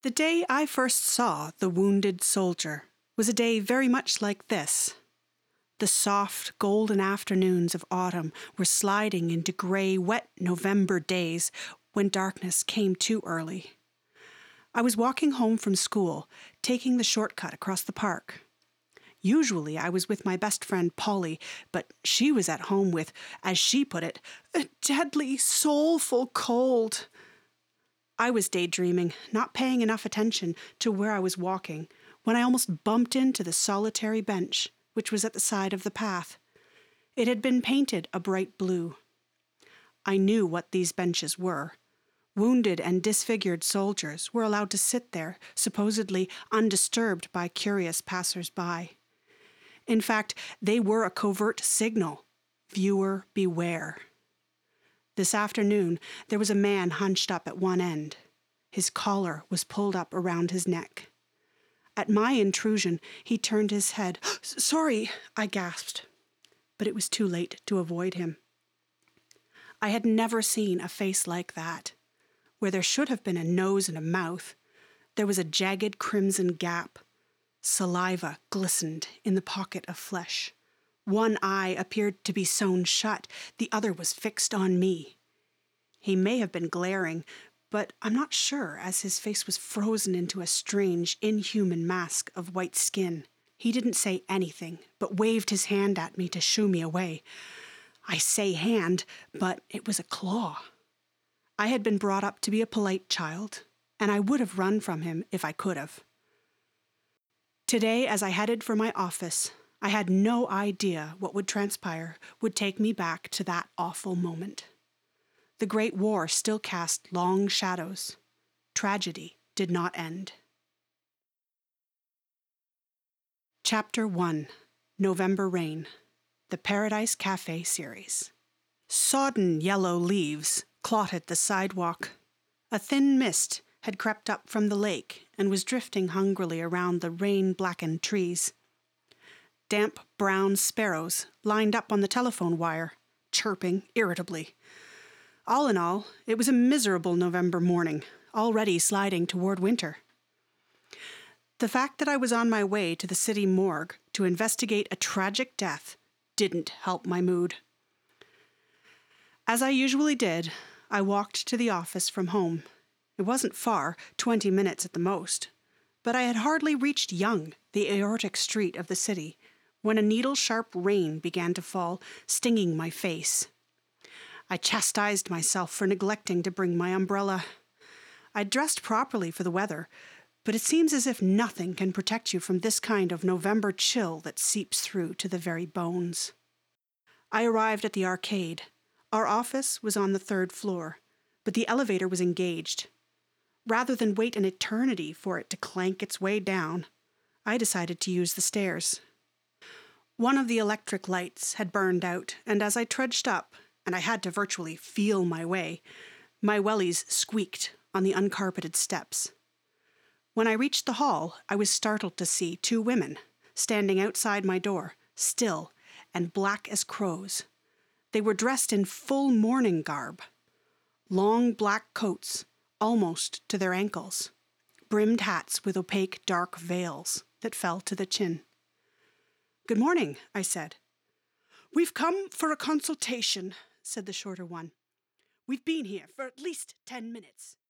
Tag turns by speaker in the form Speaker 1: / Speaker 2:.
Speaker 1: The day I first saw the wounded soldier was a day very much like this. The soft, golden afternoons of autumn were sliding into grey, wet November days when darkness came too early. I was walking home from school, taking the shortcut across the park. Usually I was with my best friend Polly, but she was at home with, as she put it, a deadly, soulful cold. I was daydreaming, not paying enough attention to where I was walking, when I almost bumped into the solitary bench, which was at the side of the path. It had been painted a bright blue. I knew what these benches were. Wounded and disfigured soldiers were allowed to sit there, supposedly undisturbed by curious passers-by. In fact, they were a covert signal. Viewer beware. This afternoon, there was a man hunched up at one end. His collar was pulled up around his neck. At my intrusion, he turned his head. "Sorry," I gasped. But it was too late to avoid him. I had never seen a face like that. Where there should have been a nose and a mouth, there was a jagged crimson gap. Saliva glistened in the pocket of flesh. One eye appeared to be sewn shut, the other was fixed on me. He may have been glaring, but I'm not sure, as his face was frozen into a strange, inhuman mask of white skin. He didn't say anything, but waved his hand at me to shoo me away. I say hand, but it was a claw. I had been brought up to be a polite child, and I would have run from him if I could have. Today, as I headed for my office, I had no idea what would transpire would take me back to that awful moment. The Great War still cast long shadows. Tragedy did not end. Chapter 1. November Rain. The Paradise Cafe Series. Sodden yellow leaves clotted the sidewalk. A thin mist had crept up from the lake and was drifting hungrily around the rain-blackened trees. Damp brown sparrows lined up on the telephone wire, chirping irritably. All in all, it was a miserable November morning, already sliding toward winter. The fact that I was on my way to the city morgue to investigate a tragic death didn't help my mood. As I usually did, I walked to the office from home. It wasn't far, 20 minutes at the most, but I had hardly reached Yonge, the aortic street of the city, when a needle-sharp rain began to fall, stinging my face. I chastised myself for neglecting to bring my umbrella. I'd dressed properly for the weather, but it seems as if nothing can protect you from this kind of November chill that seeps through to the very bones. I arrived at the arcade. Our office was on the 3rd floor, but the elevator was engaged. Rather than wait an eternity for it to clank its way down, I decided to use the stairs. One of the electric lights had burned out, and as I trudged up, and I had to virtually feel my way, my wellies squeaked on the uncarpeted steps. When I reached the hall, I was startled to see 2 women standing outside my door, still and black as crows. They were dressed in full mourning garb. Long black coats, almost to their ankles, brimmed hats with opaque dark veils that fell to the chin. "Good morning," I said. "We've come for a consultation," said the shorter one. "We've been here for at least 10 minutes.